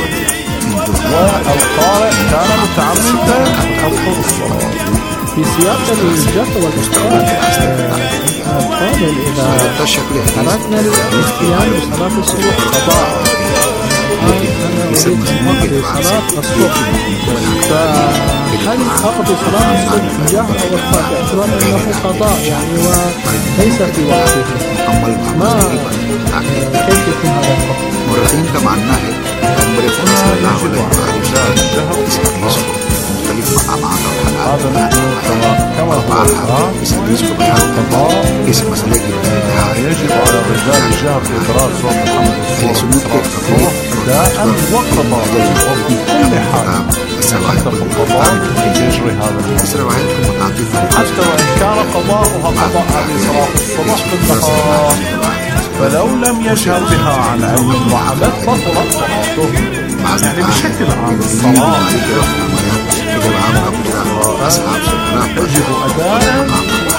والقارئ كان متعمدا تبطل الصلاة.
في سياق الجهر والإخفاء الفاضل، إذا أردنا الاختيار بصلاة الصبح قضاء صلاة الصبح، فهل أقضي صلاة الصبح جهر أو إخفاء باعتبار أنه قضاء يعني وليس في وقته؟ ما كيف يكون هذا الحكم؟
مرحين کا ماننا ہے پیغمبر خدا صلی اللہ علیہ وسلم اس حدیث کو مختلف مقامات اور حالات اور بارہا اس حدیث کو بیان کرتا اس مسئلے کی
يجب على الرجال الجهر في قراءة سورة محمد
سنت کے تفریح
ابتداء وقضاء وفي كل حال حتى في القضاء يجري هذا
اس روایت کو متعدد
حتى وإن كان قضاؤها قضاء هذه صلاة الصبح بالنهار فلو لم يجهر بها عن علم وعمل بطلت صلاته. يعني بشكل عام الصلاة تجب أداء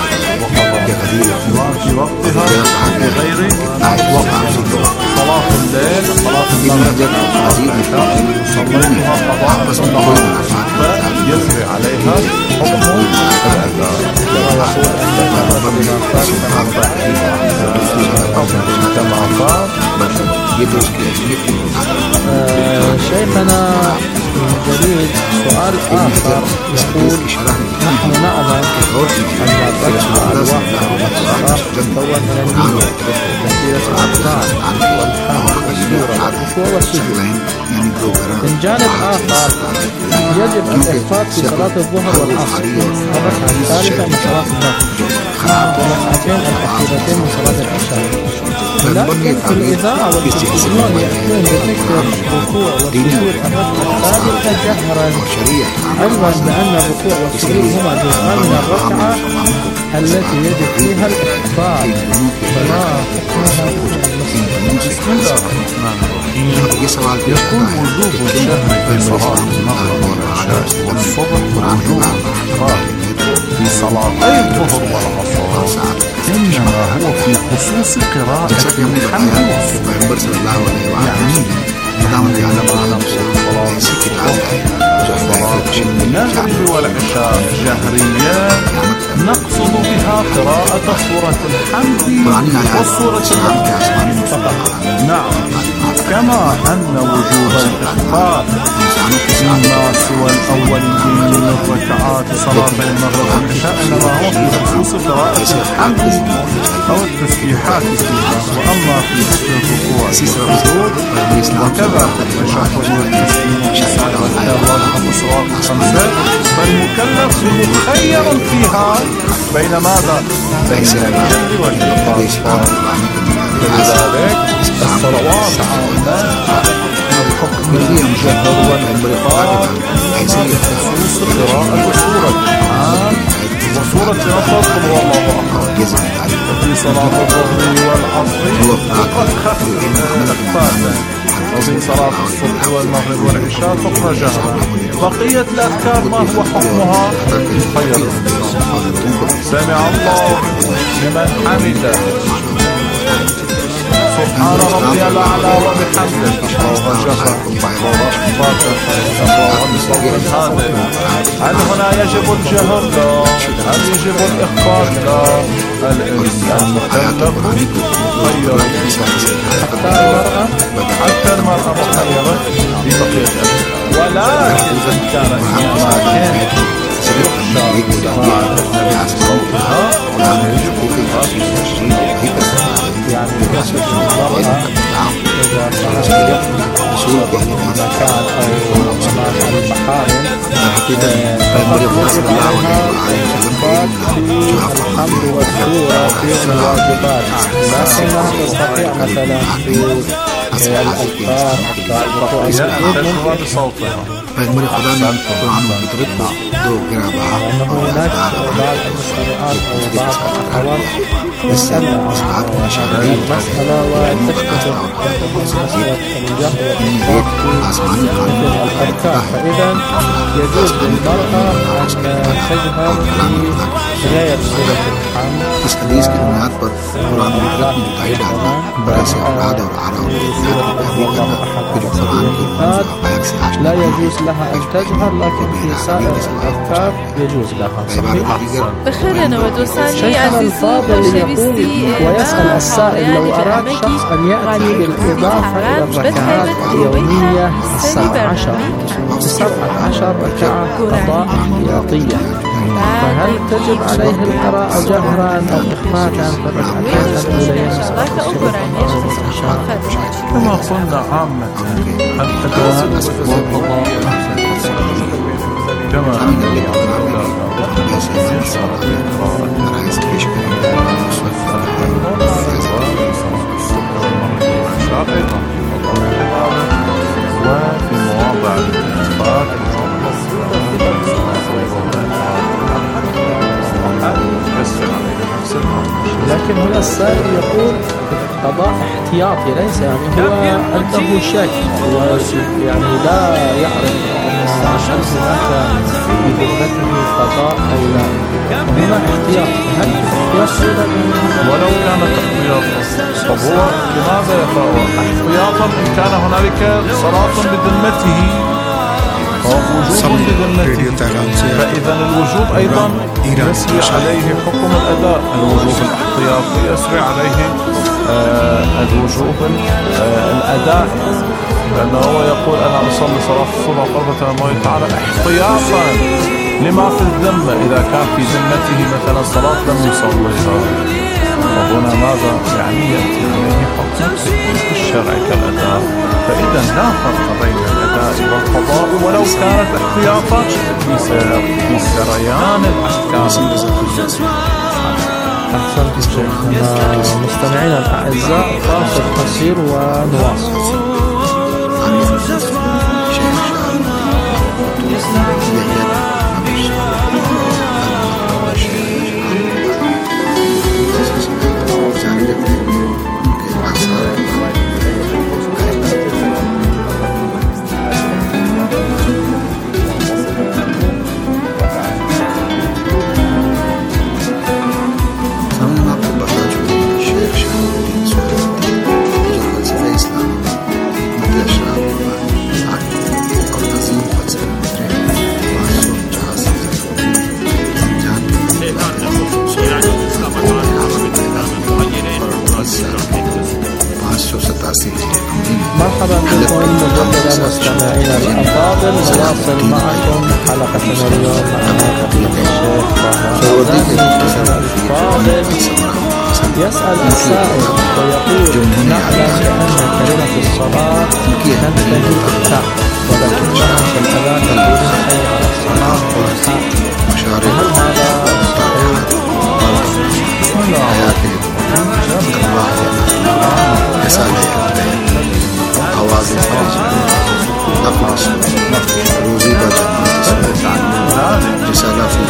وفي وقتها بغير وقت. صلاة الليل، صلاة المغرب، العشاء يصلونها قضاء بالنهار فيجري عليها حكم الأداء. كما قال
شيخنا جديد سؤال آخر يقول: نحن نعلم أن الرجل الواحد تتكون من النية وتكبيرة الإحرام والحمد والسورة والركوع والسجود. من جانب آخر يجب الإخفاء في صلاة الظهر والعصر، الركعة الثالثة من صلاة المغرب والركعتين الأخيرتين من صلاة العشاء، لكن في الإذاعة والتلفزيون يأتون بذكر الركوع والسجود الركعة الثالثة جهرا، علما بأن الركوع والسجود هما جزءان من الركعة التي يجب فيها الإخفاء، فما حكمها؟
بسم الله الرحمن الرحيم. يكون وجوب الشهر في صلاة المغرب والعشاء والصبح ووجوب الإخفاء في صلاتي الظهر والعصر إنما هو في خصوص قراءة الحمد والسبح، يعني على معنى صلاة المغرب والعشاء جهريات نقصد بها قراءة سورة الحمد وسورة الرحمن فقط. نعم، كما أن وجوب الإخفاء فيما سوى الأولين من ركعات صلاة المغرب والعشاء إنما هو في خصوص قراءة الحمد أو التسبيحات فيها، وأما في ذكر الركوع والسجود وكذا التشهد والتسليم والسعي والأذكار والصلوات الخمسة فالمكلف مخير فيها بين ماذا؟ بين الجهر والإخفاء. لذلك الصلوات الحكم الجهر والإخفاء في خصوص قراءة سورة القرآن وسورة نصر قل هو الله أحد. وفي صلاة الظهر والعصر فقد خفف الإخفاء، وفي صلاة الصبح والمغرب والعشاء تقرأ جهرا. بقية الأذكار ما هو حكمها؟ خير. سمع الله لمن حمده، سبحان ربي الأعلى وبحمده، تقرأها جهرا، تقرأها بصوت هادئ. هل هنا يجب الجهر؟ لا. هل يجب الإخفاء؟ لا. المكلف خير حتى المرأة مخيرة في بقية الأشياء، ولكن إن كان إنما كان يخشى سماع صوتها يجب الإخفاء في التشريع. يعني يصف المرأة إذا كانت يخرج مكان أو أمام المحارم يجب عليها الإخفاء في الحمد والسورة في الواجبات، لكنها تستطيع مثلا في الأذكار الركوع والسجود ممكن بصوتها. لأنه هناك بعض المشروعات أو بعض الأخوات يسألنا عن المسألة وتشتغل مسألة الجهر والإخفاء في الأذكار، فإذا يجوز للمرأة أن تجهر في غير سورة الحمد لا يجوز لها أن تجهر، لكن في سائر الأذكار يجوز لها.
بخيرنا ودوساني
شيخنا الفاضل يقول ويسأل السائل: لو أراد شخص أن يأتي بالإضافة إلى الركعات اليومية 17 ركعة قضاء احتياطية، فهل تجب عليه القراءة جهرا أو إخفاء في الركعتين الأولين؟
كما قلنا عامة الأداء والقضاء كما أن وفي مواضع الإنفاق
لكن هنا السائل يقول قضاء احتياطي، ليس يعني هو عنده شك، يعني لا يعرف أن هل هناك بذمته قضاء أو لا؟ هنا احتياط، هل احتياط
ولو كانت احتياطا طب هو لماذا يقرأ احتياطا إن كان هنالك صلاة بذمته ووجوب بذمته؟ فإذا الوجوب أيضا يسري عليه حكم الأداء، الوجوب الاحتياطي يسري عليه الوجوب الأداء، لأنه هو يقول أنا أصلي صلاة الصبح قربة الله تعالى احتياطا لما في الذمة، إذا كان في ذمته مثلا صلاة لم يصليها، وهنا ماذا يعني يأتي عليه حكم الشرع كالأداء. فإذا لا فرق بين الأداء والقضاء ولو كانت احتياطا في سريان الأحكام.
أحسنت شيخنا. مستمعينا الأعزاء فاصل قصير ونواصل. مرحبا بكم مجددا مستمعينا الأفاضل، نواصل معكم حلقتنا اليوم مع فضيلة الشيخ الفاضل. يسأل السائل ويقول نعلم بأن كلمة الصلاة تنتهي بالتاء ولكنها في الأذان تقول حي على الصلاة والحاء، هل هذا صحيح؟
آواز روزی رسالہ فی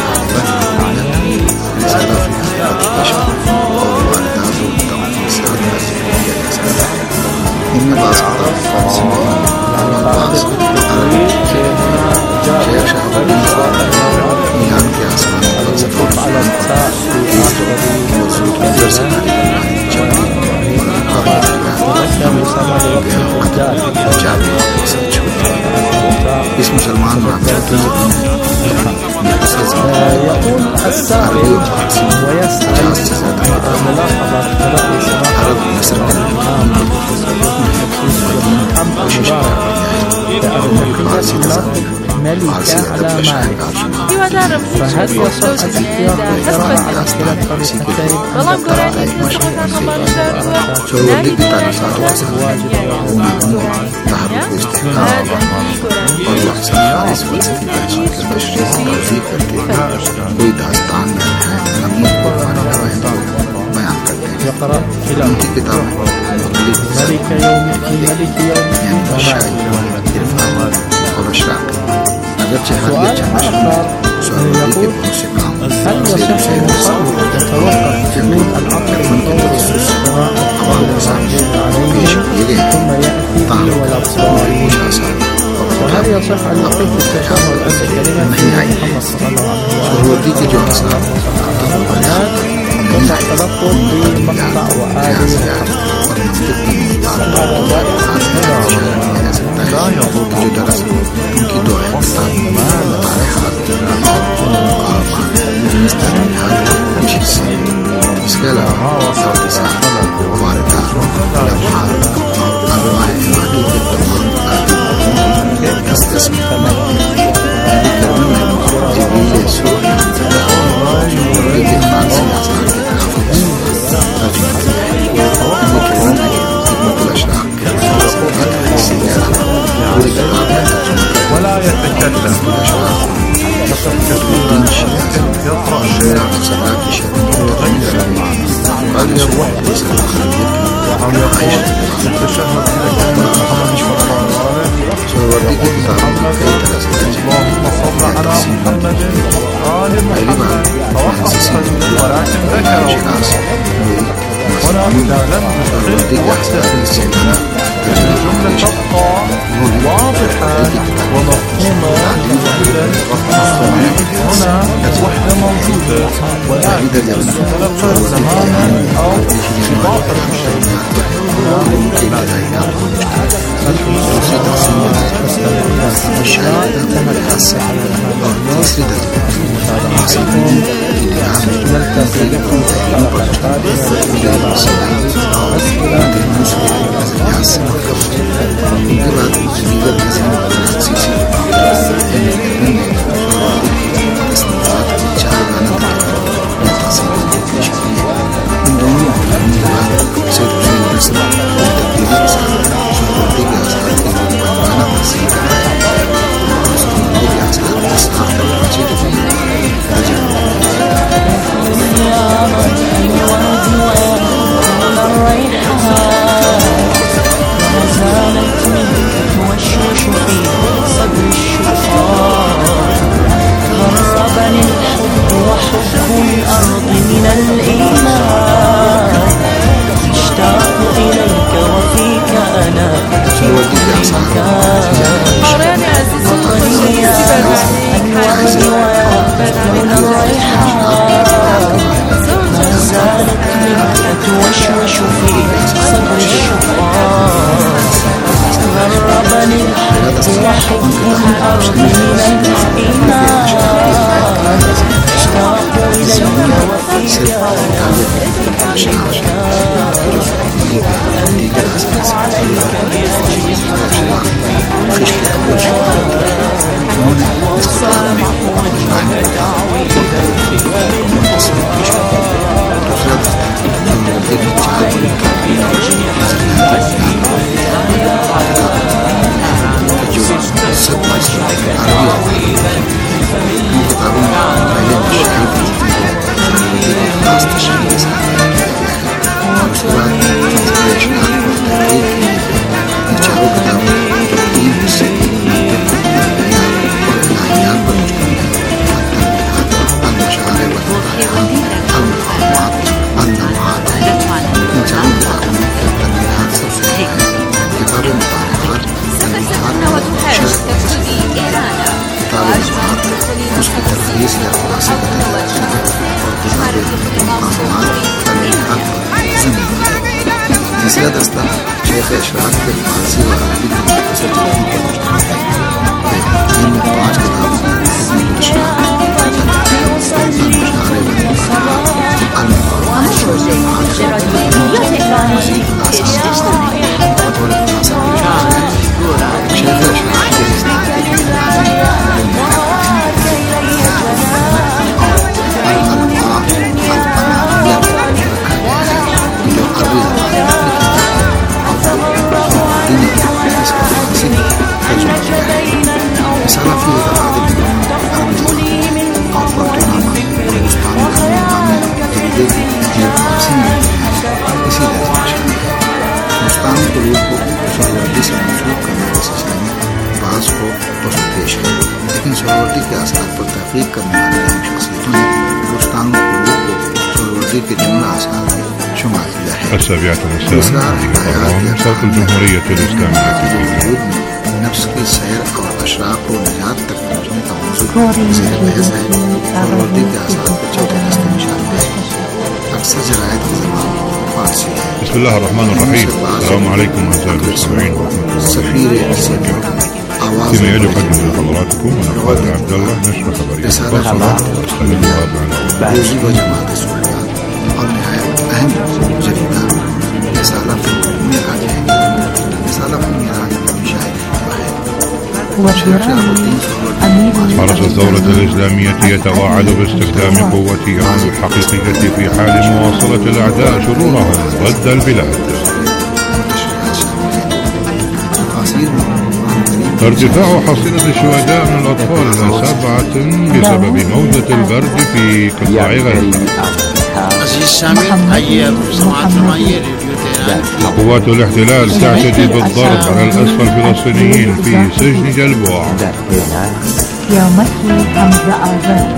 اس مسلمان
يقول السائل ويسأل ملاحظة رأي سماحة الإمام محمد مبارك ملكة على مالك، فهل يصح الاحتياط بالقراءة على كلا الطريقتين أم القراءة يقرأ خلال ملك يوم سؤال آخر يقول هل يصح المصلي يتوقف جنون العقل المطور القراءة والمعجز عليه ثم يأتي والأبصار، وهل يصح أن يقف التشهد عند كلمة محمد صلى الله عليه وسلم ثم التلفظ بمقطع وآل
لا يضر
उनकी दुआ इसके अलावा
ولا يتكلم يقرأ شيء يغير المعنى بل يروح أو يقول التشهد إذا كان محمد صلى الله عليه اللهم صل على محمد آل محمد فوقف ولكن ذكر هنا إذا لم تستقل وحدة السلطنة الجملة تبقى واضحة ومفهومة جدا. هنا وحدة موجودة ولكن تتلفظ تماما أو بباطل الشيء.
تیسرا دستہ شیخ اشراق کے فارسی و عربی کی مختصر ترتیب پر مشتمل ہے، جن میں 5 کتابوں سہروردی کے اثرات پر تحقیق کرنے والی اہم شخصیتوں نے ہندوستان کو سہروردی کے جملہ آثار میں شمار کیا ہے۔
صوت الجمهورية الإسلامية
نفس کی سیر اور اشراق و نجات تک پہنچنے کا موضوع زیر بحث ہے۔ سہروردی کے اثرات پر چوتھے دستے میں شامل ہے۔ اکثر جرائد کی زبان فارسی ہے۔
بسم الله الرحمن الرحيم. السلام عليكم أعزائي المستمعين.
سفير
فيما يلي قدم لحضراتكم أنا خالد عبد الله نشر خبرية
روزی و جماعت سوریات اور نہایت اہم جریدہ رسالہ فی المعراج ہے۔ رسالہ فی المعراج کی شاعر
حرصت الدولة الإسلامية يتواعد باستخدام قوتها الحقيقية في حال مواصلة الأعداء شرورهم ضد البلاد. ارتفاع حصيلة الشهداء من الأطفال إلى 7 بسبب موجة البرد في قطاع غزة. قوات الاحتلال تعتدي بالضرب على الأسفل الفلسطينيين في سجن جلبوع.